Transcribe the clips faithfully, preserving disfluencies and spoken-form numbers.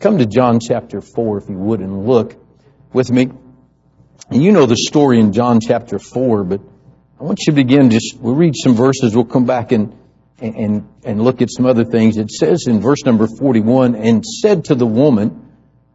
Come to John chapter four, if you would, and look with me. And you know the story in John chapter four, but I want you to begin just, we'll read some verses, we'll come back and, and, and look at some other things. It says in verse number forty-one, and said to the woman,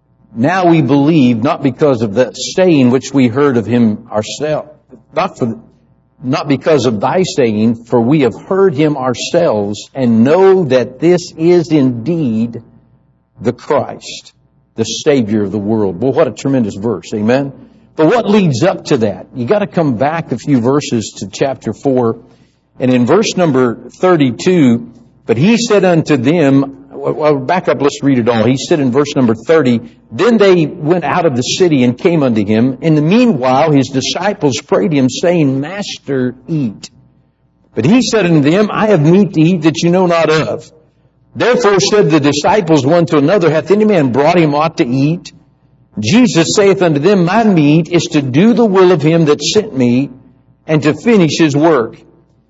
now we believe, not because of the saying which we heard of him ourselves, not for, not because of thy saying, for we have heard him ourselves and know that this is indeed the Christ, the Savior of the world. Well, what a tremendous verse. Amen. But what leads up to that? You got to come back a few verses to chapter four. And in verse number thirty-two, but he said unto them, well, back up, let's read it all. He said in verse number thirty, then they went out of the city and came unto him. In the meanwhile, his disciples prayed him, saying, Master, eat. But he said unto them, I have meat to eat that you know not of. Therefore said the disciples one to another, hath any man brought him aught to eat? Jesus saith unto them, my meat is to do the will of him that sent me, and to finish his work.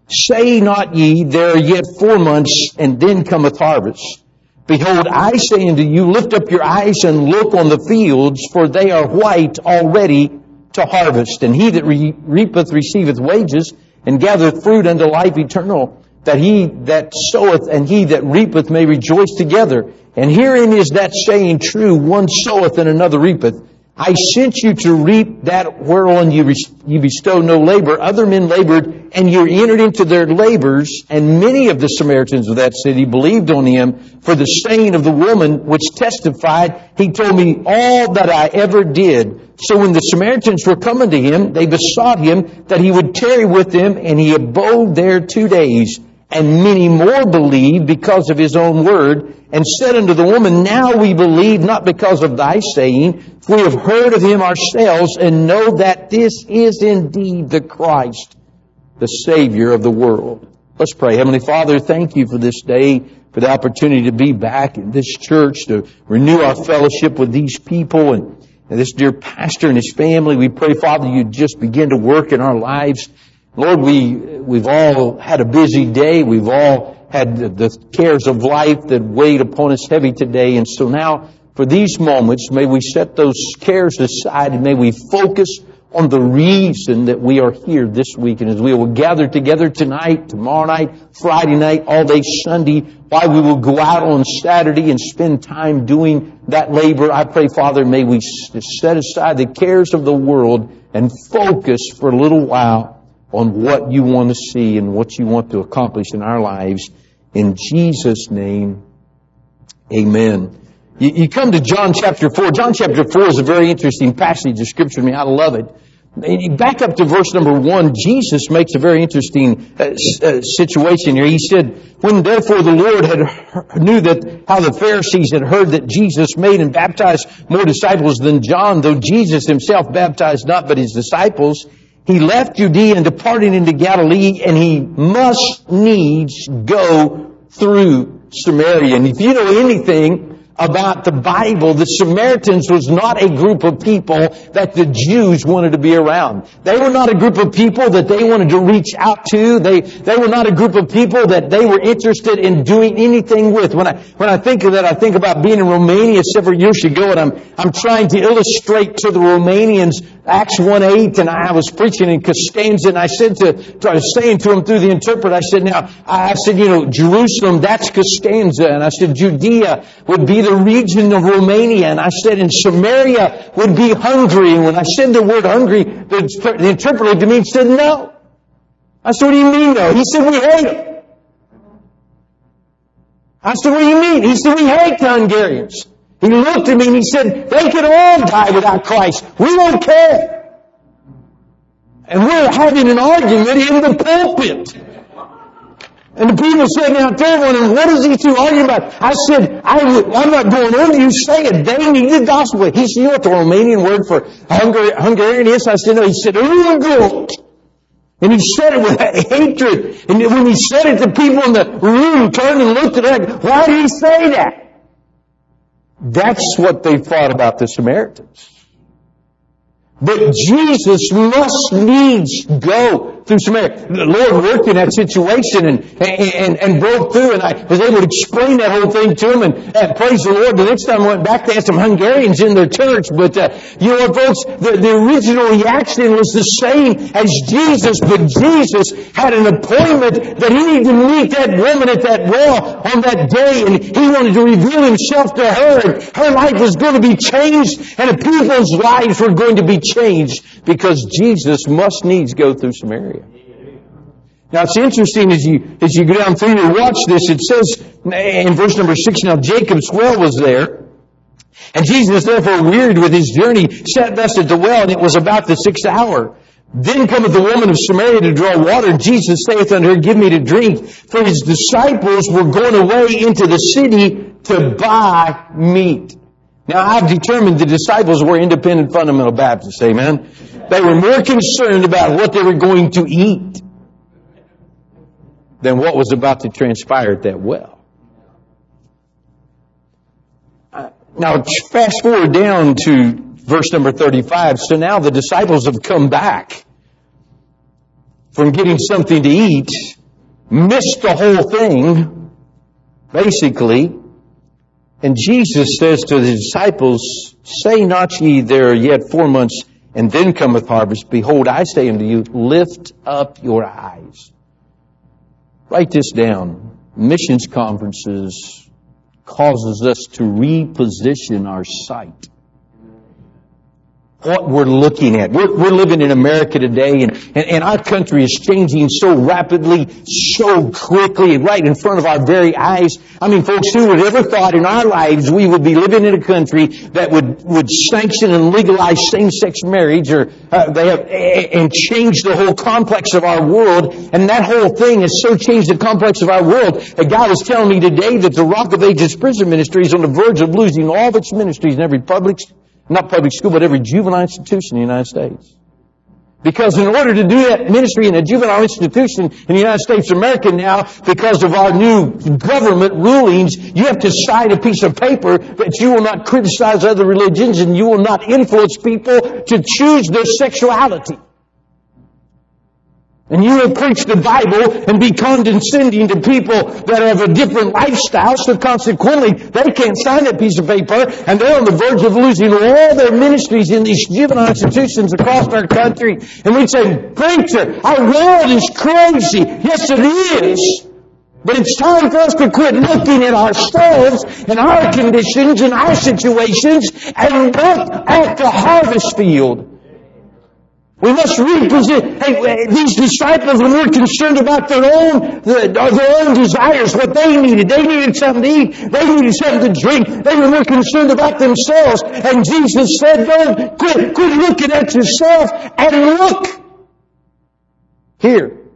Say not ye, there are yet four months, and then cometh harvest. Behold, I say unto you, lift up your eyes and look on the fields, for they are white already to harvest. And he that re- reapeth receiveth wages, and gathereth fruit unto life eternal, that he that soweth and he that reapeth may rejoice together. And herein is that saying true, one soweth and another reapeth. I sent you to reap that whereon you, you bestow no labor. Other men labored, and you entered into their labors. And many of the Samaritans of that city believed on him for the saying of the woman, which testified, he told me all that I ever did. So when the Samaritans were coming to him, they besought him that he would tarry with them, and he abode there two days. And many more believed because of his own word, and said unto the woman, now we believe not because of thy saying, for we have heard of him ourselves, and know that this is indeed the Christ, the Savior of the world. Let's pray. Heavenly Father, thank you for this day, for the opportunity to be back in this church, to renew our fellowship with these people, and, and this dear pastor and his family. We pray, Father, you just begin to work in our lives. Lord, we, we've all had a busy day. We've all had the, the cares of life that weighed upon us heavy today. And so now, for these moments, may we set those cares aside, and may we focus on the reason that we are here this week. And as we will gather together tonight, tomorrow night, Friday night, all day Sunday, why we will go out on Saturday and spend time doing that labor, I pray, Father, may we set aside the cares of the world and focus for a little while on what you want to see and what you want to accomplish in our lives. In Jesus' name, amen. You, you come to John chapter four. John chapter four is a very interesting passage of Scripture. I mean, I love it. And you back up to verse number one. Jesus makes a very interesting uh, uh, situation here. He said, when therefore the Lord had heard, knew that how the Pharisees had heard that Jesus made and baptized more disciples than John, though Jesus himself baptized not but his disciples, he left Judea and departed into Galilee, and he must needs go through Samaria. And if you know anything about the Bible, the Samaritans was not a group of people that the Jews wanted to be around. They were not a group of people that they wanted to reach out to. They, they were not a group of people that they were interested in doing anything with. When I, when I think of that, I think about being in Romania several years ago, and I'm, I'm trying to illustrate to the Romanians Acts one eight, and I was preaching in Costanza, and I said to, to I was saying to them through the interpreter, I said, now, I said, you know, Jerusalem, that's Costanza, and I said, Judea would be the region of Romania, and I said, and Samaria would be Hungary. And when I said the word Hungary, the, the interpreter to me said, no. I said, what do you mean, no? He said, we hate them. I said, what do you mean? He said, we hate the Hungarians. He looked at me and he said, they could all die without Christ. We don't care. And we're having an argument in the pulpit. And the people sitting out there wondering, what is he two arguing about? I said, I would, I'm not going over you. Say it. They need the gospel. He said, you know what the Romanian word for Hungar- Hungarian is? I said, no. He said, Urgut. And he said it with hatred. And when he said it, the people in the room turned and looked at him. Why did he say that? That's what they thought about the Samaritans. But Jesus must needs go through Samaria. The Lord worked in that situation and, and, and broke through, and I was able to explain that whole thing to him, and, and praise the Lord. The next time I went back, they had some Hungarians in their church, but uh, you know what, folks, the, the original reaction was the same as Jesus, but Jesus had an appointment that he needed to meet that woman at that well on that day, and he wanted to reveal himself to her, and her life was going to be changed, and the people's lives were going to be changed, because Jesus must needs go through Samaria. Now it's interesting as you as you go down through and watch this, it says in verse number six, now Jacob's well was there, and Jesus, therefore wearied with his journey, sat thus at the well, and it was about the sixth hour. Then cometh the woman of Samaria to draw water, and Jesus saith unto her, give me to drink. For his disciples were going away into the city to buy meat. Now I've determined the disciples were independent fundamental Baptists, amen? They were more concerned about what they were going to eat than what was about to transpire at that well. Now fast forward down to verse number thirty-five. So now the disciples have come back from getting something to eat, missed the whole thing, basically. And Jesus says to the disciples, say not ye, there are yet four months, and then cometh harvest. Behold, I say unto you, lift up your eyes. Write this down. Missions conferences causes us to reposition our sight. What we're looking at. We're, we're living in America today, and, and, and our country is changing so rapidly, so quickly, right in front of our very eyes. I mean, folks, who would ever thought in our lives we would be living in a country that would, would sanction and legalize same-sex marriage, or uh, they have, and change the whole complex of our world. And that whole thing has so changed the complex of our world. A guy was telling me today that the Rock of Ages Prison Ministry is on the verge of losing all of its ministries in every public Not public school, but every juvenile institution in the United States. Because in order to do that ministry in a juvenile institution in the United States of America now, because of our new government rulings, you have to sign a piece of paper that you will not criticize other religions and you will not influence people to choose their sexuality. And you will preach the Bible and be condescending to people that have a different lifestyle, so consequently they can't sign that piece of paper, and they're on the verge of losing all their ministries in these juvenile institutions across our country. And we'd say, preacher, our world is crazy. Yes, it is. But it's time for us to quit looking at ourselves and our conditions and our situations and look at the harvest field. We must represent, hey, these disciples, when we're concerned about their own, their own desires, what they needed. They needed something to eat. They needed something to drink. They were more concerned about themselves. And Jesus said, don't quit, quit looking at yourself and look here.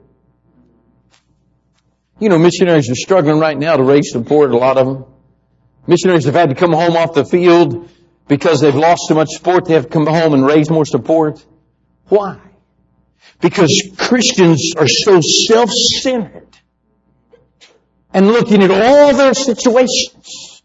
You know, missionaries are struggling right now to raise support, a lot of them. Missionaries have had to come home off the field because they've lost so much support. They have to come home and raise more support. Why? Because Christians are so self-centered and looking at all their situations.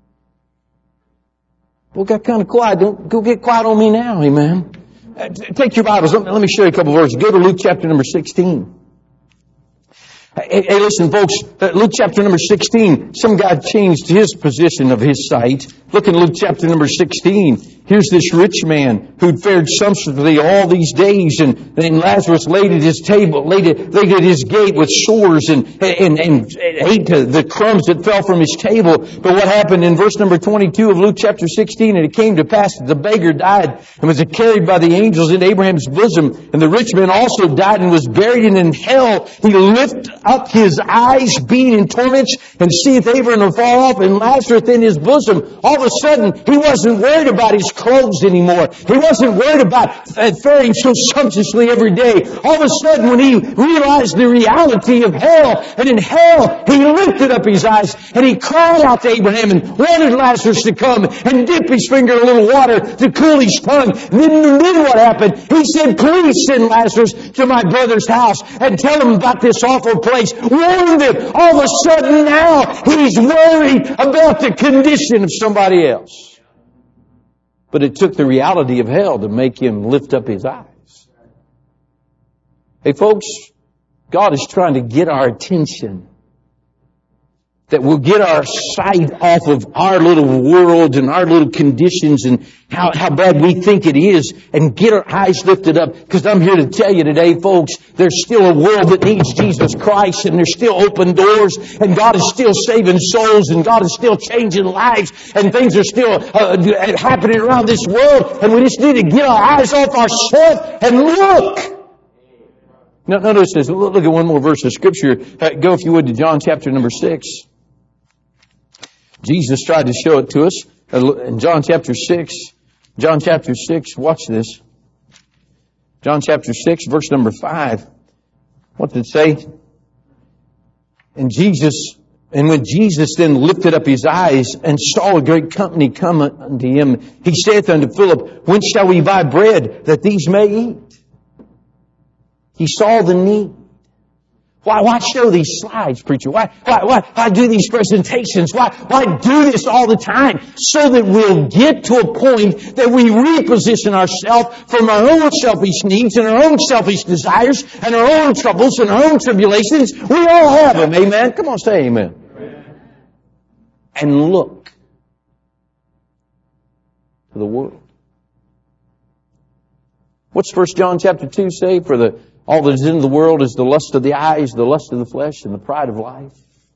Well, got kind of quiet. Don't go get quiet on me now, amen. Uh, take your Bibles. Let me, let me show you a couple of verses. Go to Luke chapter number sixteen. Hey, hey, listen, folks, uh, Luke chapter number sixteen, some guy changed his position of his sight. Look in Luke chapter number sixteen. Here's this rich man who'd fared sumptuously all these days, and, and Lazarus laid at his table, laid at, laid at his gate with sores and, and, and ate the crumbs that fell from his table. But what happened in verse number twenty-two of Luke chapter sixteen, and it came to pass that the beggar died and was carried by the angels into Abraham's bosom, and the rich man also died and was buried, and in hell he lifted up his eyes, being in torments, and seeth Abraham afar off, and Lazarus in his bosom. All of a sudden, he wasn't worried about his clothes anymore. He wasn't worried about faring so sumptuously every day. All of a sudden, when he realized the reality of hell, and in hell, he lifted up his eyes, and he cried out to Abraham and wanted Lazarus to come and dip his finger in a little water to cool his tongue. And then, then what happened? He said, please send Lazarus to my brother's house and tell him about this awful place. Warn them. All of a sudden now, he's worried about the condition of somebody else. But it took the reality of hell to make him lift up his eyes. Hey folks, God is trying to get our attention. That we'll get our sight off of our little world and our little conditions and how, how bad we think it is and get our eyes lifted up. Because I'm here to tell you today, folks, there's still a world that needs Jesus Christ and there's still open doors and God is still saving souls and God is still changing lives and things are still uh, happening around this world and we just need to get our eyes off ourselves and look. Now, notice this. Look at one more verse of Scripture. Uh, go, if you would, to John chapter number six. Jesus tried to show it to us in John chapter six. John chapter six, watch this. John chapter six, verse number five. What did it say? And Jesus, and when Jesus then lifted up his eyes and saw a great company come unto him, he saith unto Philip, Whence shall we buy bread that these may eat? He saw the need. Why, why show these slides, preacher? Why, why, why, why do these presentations? Why, why do this all the time? So that we'll get to a point that we reposition ourselves from our own selfish needs and our own selfish desires and our own troubles and our own tribulations. We all have them, amen? Come on, say amen. Amen. And look to the world. What's First John chapter two say? For the all that is in the world is the lust of the eyes, the lust of the flesh, and the pride of life.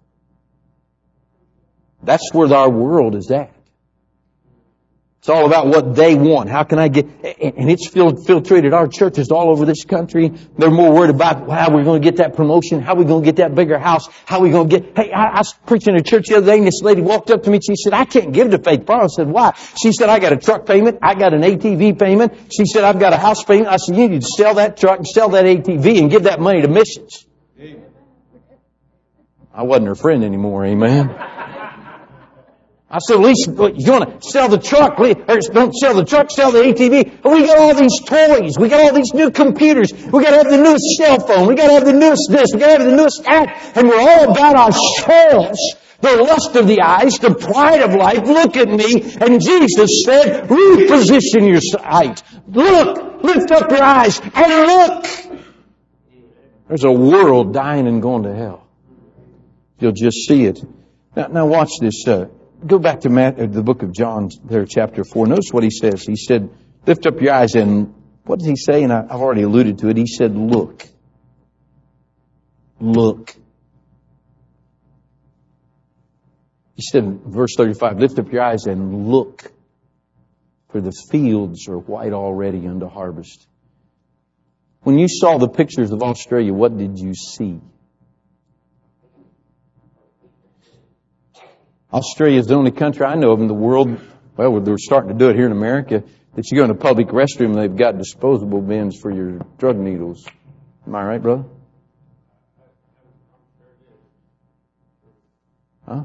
That's where our world is at. It's all about what they want. How can I get... And it's filtrated our churches all over this country. They're more worried about how we're going to get that promotion, how we're going to get that bigger house, how we're going to get... Hey, I, I was preaching in a church the other day, and this lady walked up to me, and she said, I can't give to Faith Farm. I said, why? She said, I got a truck payment, I got an A T V payment. She said, I've got a house payment. I said, you need to sell that truck and sell that A T V and give that money to missions. I wasn't her friend anymore, amen. I said, at least, you want to sell the truck, or don't sell the truck, sell the A T V. We got all these toys. We got all these new computers. We got to have the newest cell phone. We got to have the newest this. We got to have the newest that. And we're all about ourselves. The lust of the eyes, the pride of life. Look at me. And Jesus said, reposition your sight. Look, lift up your eyes and look. There's a world dying and going to hell. You'll just see it. Now, now watch this. Uh, Go back to Matthew, the book of John, there, chapter four. Notice what he says. He said, lift up your eyes and, what does he say? And I've already alluded to it. He said, look. Look. He said in verse thirty-five, lift up your eyes and look, for the fields are white already unto harvest. When you saw the pictures of Australia, what did you see? Australia is the only country I know of in the world, well, they're starting to do it here in America, that you go in a public restroom and they've got disposable bins for your drug needles. Am I right, brother? Huh?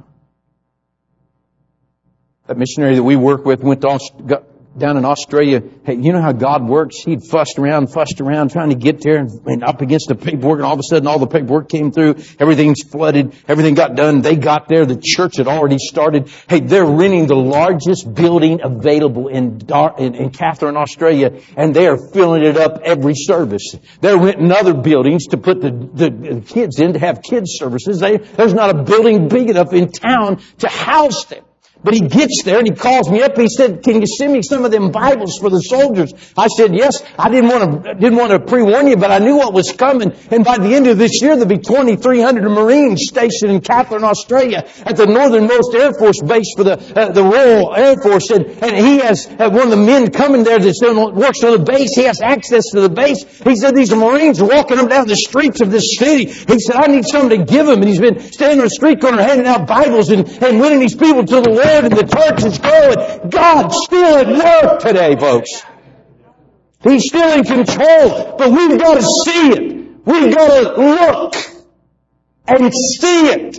That missionary that we work with went to Aust- got down in Australia. Hey, you know how God works? He'd fussed around, fussed around, trying to get there and, and up against the paperwork, and all of a sudden all the paperwork came through. Everything's flooded. Everything got done. They got there. The church had already started. Hey, they're renting the largest building available in, Dar- in, in Catherine, Australia, and they are filling it up every service. They're renting other buildings to put the, the, the kids in to have kids services. They, there's not a building big enough in town to house them. But he gets there and he calls me up. He said, can you send me some of them Bibles for the soldiers? I said, yes. I didn't want to, didn't want to pre-warn you, but I knew what was coming. And by the end of this year, there'll be twenty-three hundred Marines stationed in Catherine, Australia at the northernmost Air Force base for the, uh, the Royal Air Force. And, and he has uh, one of the men coming there that works on the base. He has access to the base. He said, these Marines are walking up down the streets of this city. He said, I need something to give them. And he's been standing on the street corner handing out Bibles and, and winning these people to the Lord. And the church is growing. God's still at work today, folks. He's still in control. But we've got to see it. We've got to look and see it.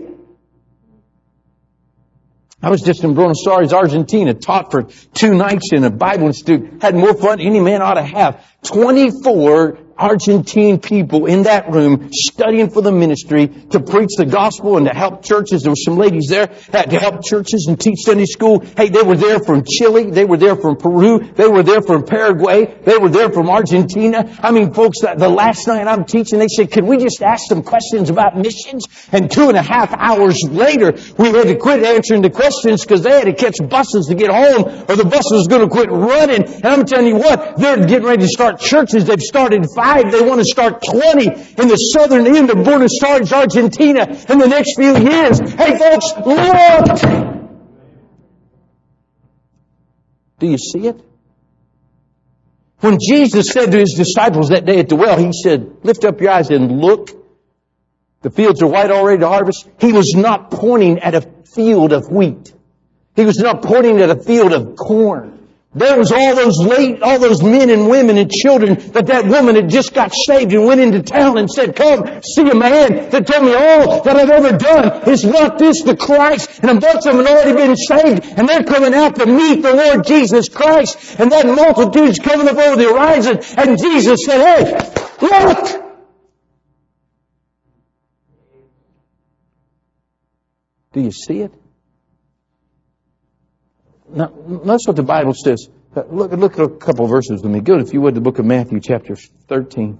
I was just in Buenos Aires, Argentina, taught for two nights in a Bible institute. Had more fun than any man ought to have. twenty-four Argentine people in that room studying for the ministry to preach the gospel and to help churches. There were some ladies there that to help churches and teach Sunday school. Hey, they were there from Chile. They were there from Peru. They were there from Paraguay. They were there from Argentina. I mean, folks, the last night I'm teaching, they said, can we just ask some questions about missions? And two and a half hours later, we had to quit answering the questions because they had to catch buses to get home or the bus was going to quit running. And I'm telling you what, they're getting ready to start churches. They've started five. They want to start twenty in the southern end of Buenos Aires, Argentina in the next few years. Hey folks, look! Do you see it? When Jesus said to His disciples that day at the well, He said, lift up your eyes and look. The fields are white already to harvest. He was not pointing at a field of wheat. He was not pointing at a field of corn. There was all those late, all those men and women and children that that woman had just got saved and went into town and said, come, see a man that tell me all that I've ever done. Is not this the Christ? And a bunch of them had already been saved and they're coming out to meet the Lord Jesus Christ. And that multitude's coming up over the horizon. And Jesus said, hey, look! Do you see it? Now, that's what the Bible says. Look, look at a couple of verses with me. Go, if you would, to the book of Matthew, chapter thirteen.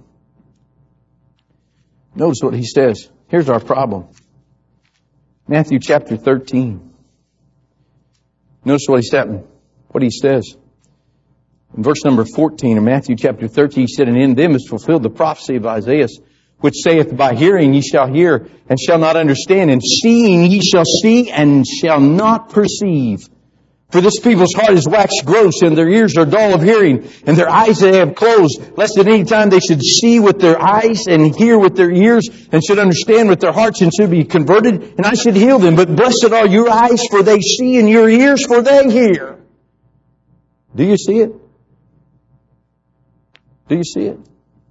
Notice what He says. Here's our problem. Matthew, chapter thirteen. Notice what He's saying. What He says. In verse number fourteen of Matthew, chapter thirteen, He said, and in them is fulfilled the prophecy of Isaiah, which saith, by hearing ye shall hear, and shall not understand, and seeing ye shall see, and shall not perceive. For this people's heart is waxed gross, and their ears are dull of hearing, and their eyes they have closed, lest at any time they should see with their eyes, and hear with their ears, and should understand with their hearts, and should be converted, and I should heal them. But blessed are your eyes, for they see, and your ears, for they hear. Do you see it? Do you see it?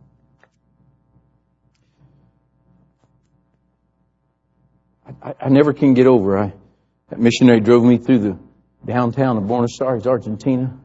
I, I never can get over. I, that missionary drove me through the downtown of Buenos Aires, Argentina.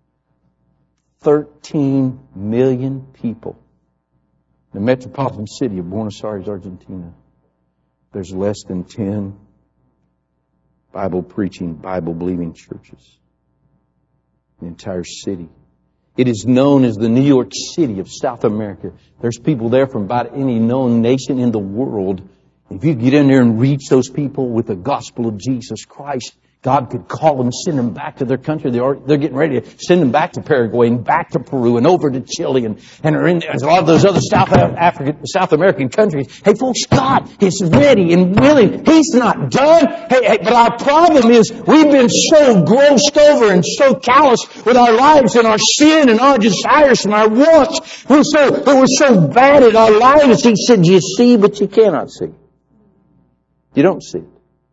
Thirteen million people. The metropolitan city of Buenos Aires, Argentina. There's less than ten Bible-preaching, Bible-believing churches. The entire city. It is known as the New York City of South America. There's people there from about any known nation in the world. If you get in there and reach those people with the gospel of Jesus Christ, God could call them, send them back to their country. They're, they're getting ready to send them back to Paraguay and back to Peru and over to Chile and, and are in a lot of those other South African, South American countries. Hey folks, God is ready and willing. He's not done. Hey, hey, but our problem is we've been so grossed over and so callous with our lives and our sin and our desires and our wants. We're so, we're so bad at our lives. He said, you see, but you cannot see. You don't see it.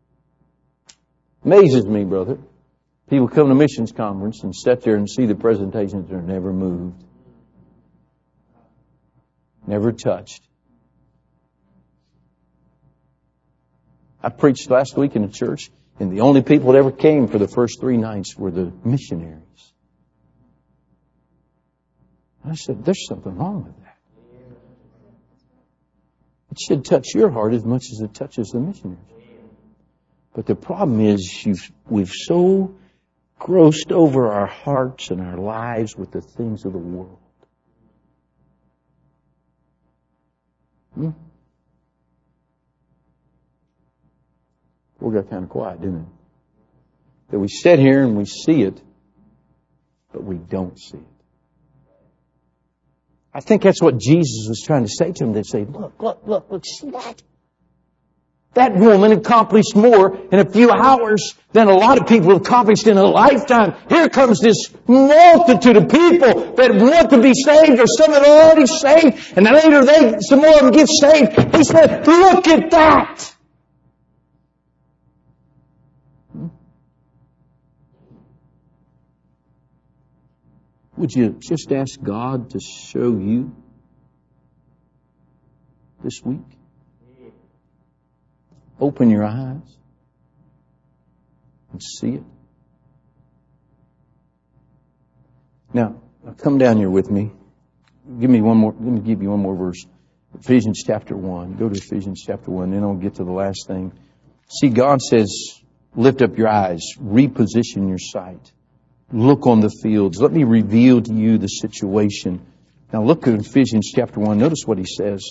Amazes me, brother. People come to missions conference and sit there and see the presentations that are never moved. Never touched. I preached last week in a church, and the only people that ever came for the first three nights were the missionaries. I said, there's something wrong with that. It should touch your heart as much as it touches the missionaries. But the problem is you've, we've so grossed over our hearts and our lives with the things of the world. Hmm? We got kind of quiet, didn't it? That we sit here and we see it, but we don't see it. I think that's what Jesus was trying to say to him. They say, look, look, look, look, see that? That woman accomplished more in a few hours than a lot of people have accomplished in a lifetime. Here comes this multitude of people that want to be saved, or some that are already saved, and then later they, some more of them get saved. He said, look at that! Would you just ask God to show you this week? Open your eyes and see it. Now, now come down here with me. give me one more, let me give you one more verse. Ephesians chapter one. Go to Ephesians chapter one, then I'll get to the last thing. See, God says, lift up your eyes, reposition your sight. Look on the fields. Let me reveal to you the situation. Now look at Ephesians chapter one. Notice what he says.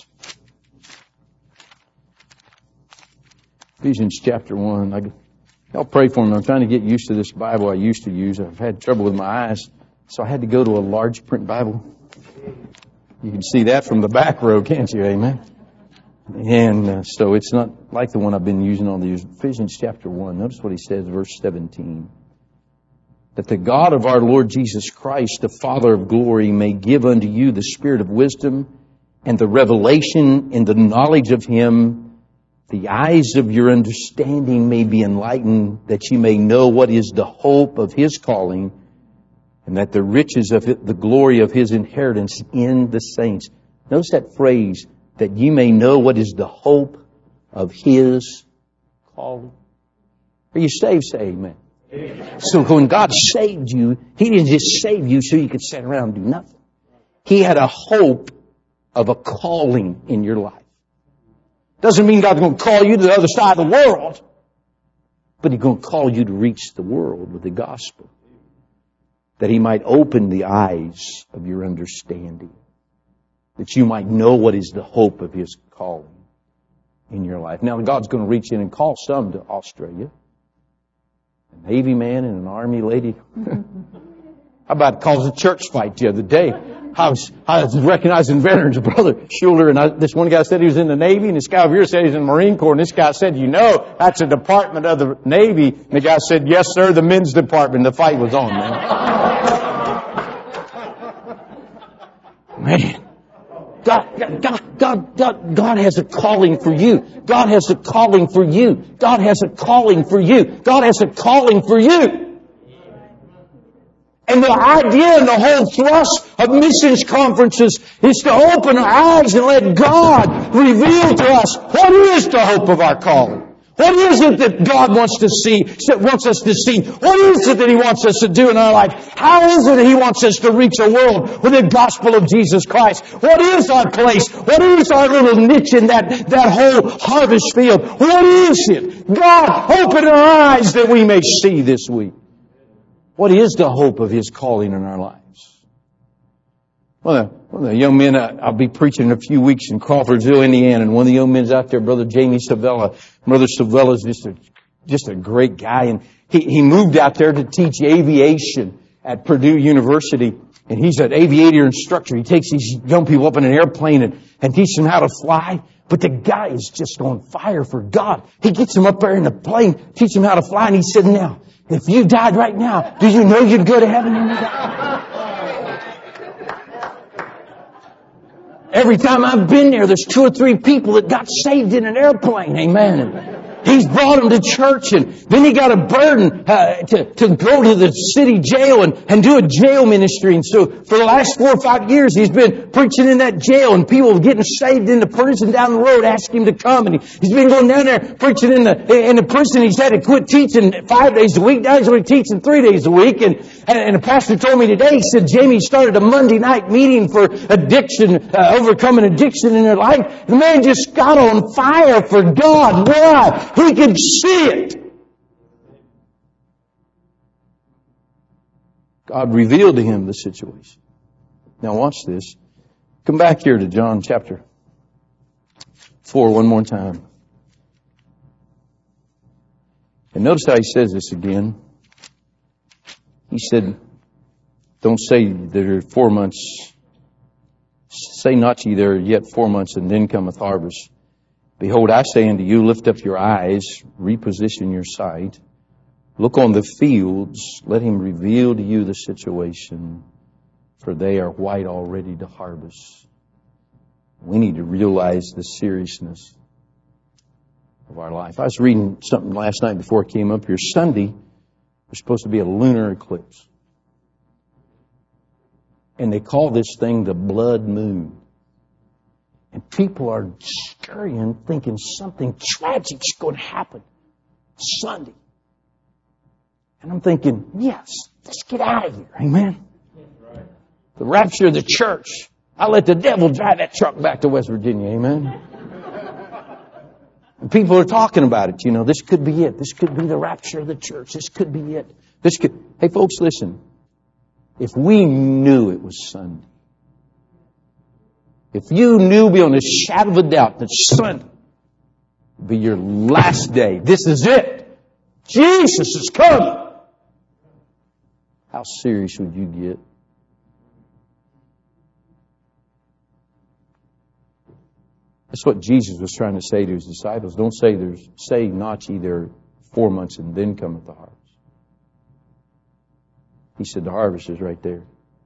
Ephesians chapter one. I, y'all pray for me. I'm trying to get used to this Bible I used to use. I've had trouble with my eyes, so I had to go to a large print Bible. You can see that from the back row, can't you? Amen. And uh, so it's not like the one I've been using on these. Ephesians chapter one. Notice what he says, verse seventeen. That the God of our Lord Jesus Christ, the Father of glory, may give unto you the spirit of wisdom and the revelation in the knowledge of Him. The eyes of your understanding may be enlightened, that you may know what is the hope of His calling, and that the riches of it, the glory of His inheritance in the saints. Notice that phrase, that you may know what is the hope of His calling. Are you saved? Say amen. Amen. So when God saved you, He didn't just save you so you could sit around and do nothing. He had a hope of a calling in your life. Doesn't mean God's going to call you to the other side of the world, but He's going to call you to reach the world with the gospel, that He might open the eyes of your understanding, that you might know what is the hope of His calling in your life. Now, God's going to reach in and call some to Australia. A Navy man and an Army lady. How about cause a church fight the other day? I was, I was recognizing veterans, Brother Schuler, and I, this one guy said he was in the Navy, and this guy over here said he's in the Marine Corps, and this guy said, you know, that's a department of the Navy. And the guy said, yes, sir, the men's department. The fight was on, man. Man. God, God, God, God, God has a calling for you. God has a calling for you. God has a calling for you. God has a calling for you. And the idea and the whole thrust of missions conferences is to open our eyes and let God reveal to us what is the hope of our calling. What is it that God wants to see, wants us to see? What is it that He wants us to do in our life? How is it that He wants us to reach a world with the gospel of Jesus Christ? What is our place? What is our little niche in that, that whole harvest field? What is it? God, open our eyes that we may see this week. What is the hope of His calling in our lives? Well, one of the young men, I'll be preaching in a few weeks in Crawfordsville, Indiana, and one of the young men's out there, Brother Jamie Savella. Brother Savella is just a, just a great guy, and he, he moved out there to teach aviation at Purdue University, and he's an aviator instructor. He takes these young people up in an airplane and, and teaches them how to fly. But the guy is just on fire for God. He gets them up there in the plane, teaches them how to fly, and he said, now, if you died right now, do you know you'd go to heaven? Every time I've been there, there's two or three people that got saved in an airplane. Amen. He's brought them to church, and then he got a burden uh, to, to go to the city jail and, and do a jail ministry. And so for the last four or five years, he's been preaching in that jail, and people were getting saved in the prison down the road, asking him to come. And he, he's been going down there preaching in the in the prison. He's had to quit teaching five days a week. Now he's only teaching three days a week. And, and, and the pastor told me today, he said, Jamie started a Monday night meeting for addiction, uh, overcoming addiction in their life. The man just got on fire for God. Why? He could see it. God revealed to him the situation. Now watch this. Come back here to John chapter four one more time. And notice how he says this again. He said, don't say there are four months. Say not ye there are yet four months, and then cometh harvest. Behold, I say unto you, lift up your eyes, reposition your sight. Look on the fields, let him reveal to you the situation, for they are white already to harvest. We need to realize the seriousness of our life. I was reading something last night before I came up here. Sunday was supposed to be a lunar eclipse. And they call this thing the blood moon. And people are scurrying, thinking something tragic's going to happen Sunday. And I'm thinking, yes, let's get out of here. Amen. The rapture of the church. I'll let the devil drive that truck back to West Virginia. Amen. And people are talking about it. You know, this could be it. This could be the rapture of the church. This could be it. This could. Hey, folks, listen. If we knew it was Sunday, if you knew beyond a shadow of a doubt that Sunday would be your last day, this is it. Jesus is coming. How serious would you get? That's what Jesus was trying to say to His disciples. Don't say there's, say not ye there are four months and then cometh the harvest. He said the harvest is right there.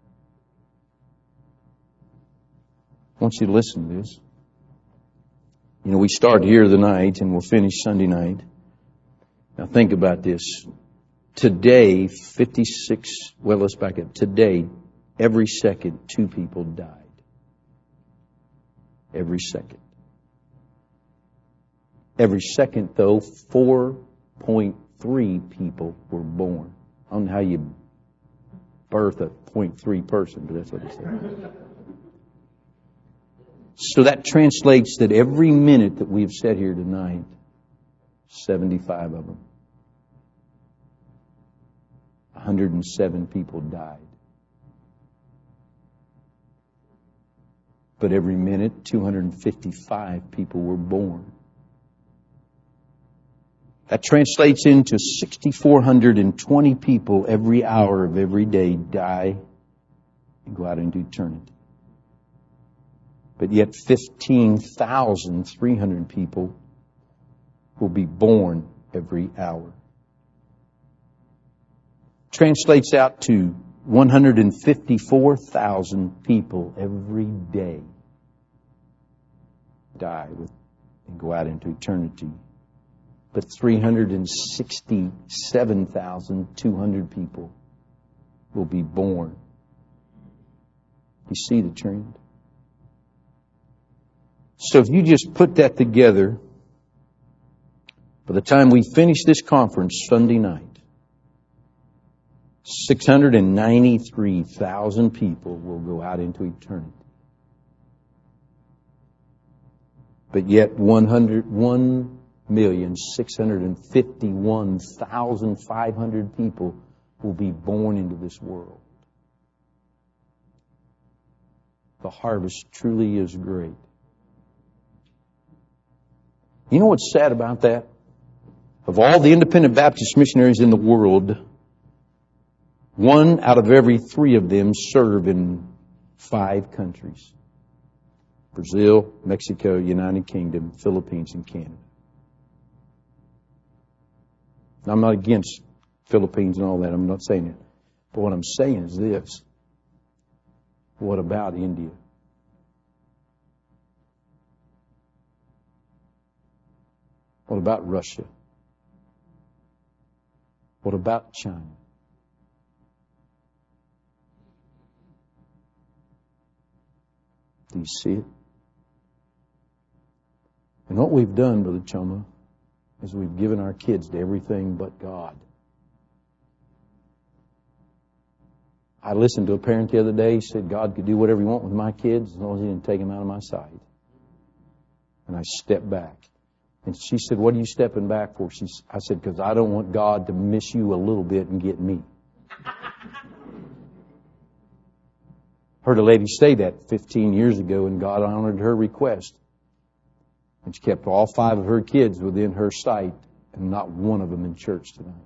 I want you to listen to this. You know, we start here the night and we'll finish Sunday night. Now think about this. Today, fifty-six, well, let's back up. Today, every second, two people died. Every second. Every second, though, four point three people were born. I don't know how you birth a point three person, but that's what it said. So that translates that every minute that we've sat here tonight, seventy-five of them, one hundred seven people died. But every minute, two hundred fifty-five people were born. That translates into six thousand four hundred twenty people every hour of every day die and go out into eternity. But yet fifteen thousand three hundred people will be born every hour. Translates out to one hundred fifty-four thousand people every day die with, and go out into eternity. But three hundred sixty-seven thousand two hundred people will be born. You see the trend? So if you just put that together, by the time we finish this conference Sunday night, six hundred ninety-three thousand people will go out into eternity. But yet one hundred one million six hundred fifty-one thousand five hundred people will be born into this world. The harvest truly is great. You know what's sad about that? Of all the independent Baptist missionaries in the world, one out of every three of them serve in five countries. Brazil, Mexico, United Kingdom, Philippines, and Canada. Now, I'm not against Philippines and all that. I'm not saying it. But what I'm saying is this. What about India? What about Russia? What about China? Do you see it? And what we've done, Brother Choma, is we've given our kids to everything but God. I listened to a parent the other day. He said God could do whatever He wants with my kids as long as He didn't take them out of my sight. And I stepped back. And she said, what are you stepping back for? She, I said, because I don't want God to miss you a little bit and get me. Heard a lady say that fifteen years ago, and God honored her request. And she kept all five of her kids within her sight, and not one of them in church tonight.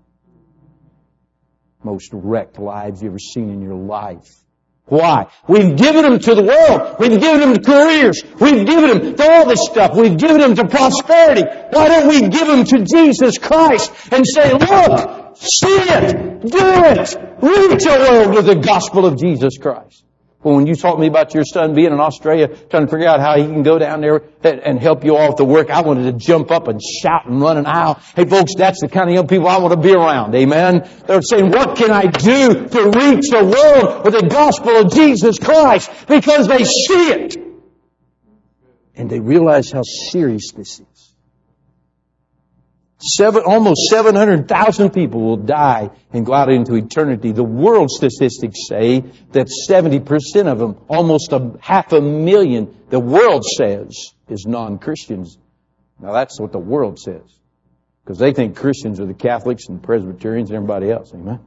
Most wrecked lives you ever seen in your life. Why? We've given them to the world. We've given them to careers. We've given them to all this stuff. We've given them to prosperity. Why don't we give them to Jesus Christ and say, look, see it, do it, reach the world with the gospel of Jesus Christ? Well, when you talked to me about your son being in Australia, trying to figure out how he can go down there and help you all with the work, I wanted to jump up and shout and run an aisle. Hey, folks, that's the kind of young people I want to be around. Amen? They're saying, what can I do to reach the world with the gospel of Jesus Christ? Because they see it. And they realize how serious this is. Seven, almost seven hundred thousand people will die and go out into eternity. The world statistics say that seventy percent of them, almost a half a million, the world says is non-Christians. Now that's what the world says. Because they think Christians are the Catholics and Presbyterians and everybody else. Amen?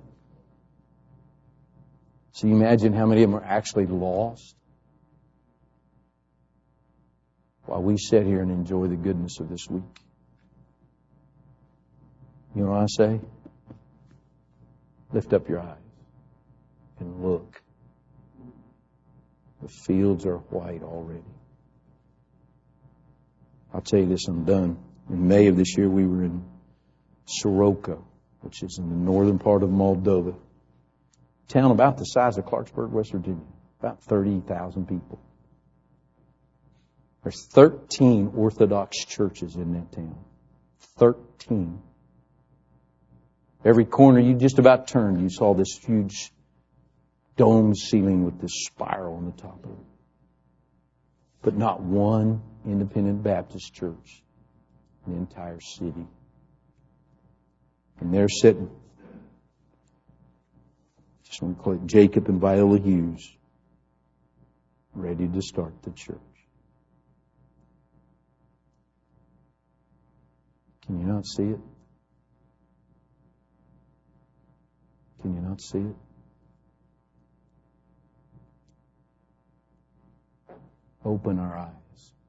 So you imagine how many of them are actually lost? While we sit here and enjoy the goodness of this week. You know what I say? Lift up your eyes and look. The fields are white already. I'll tell you this, I'm done. In May of this year, we were in Soroka, which is in the northern part of Moldova. A town about the size of Clarksburg, West Virginia. About thirty thousand people. There's thirteen Orthodox churches in that town. Thirteen. Every corner you just about turned, you saw this huge dome ceiling with this spiral on the top of it. But not one independent Baptist church in the entire city. And they're sitting. Just want to call it Jacob and Viola Hughes, ready to start the church. Can you not see it? Can you not see it? Open our eyes.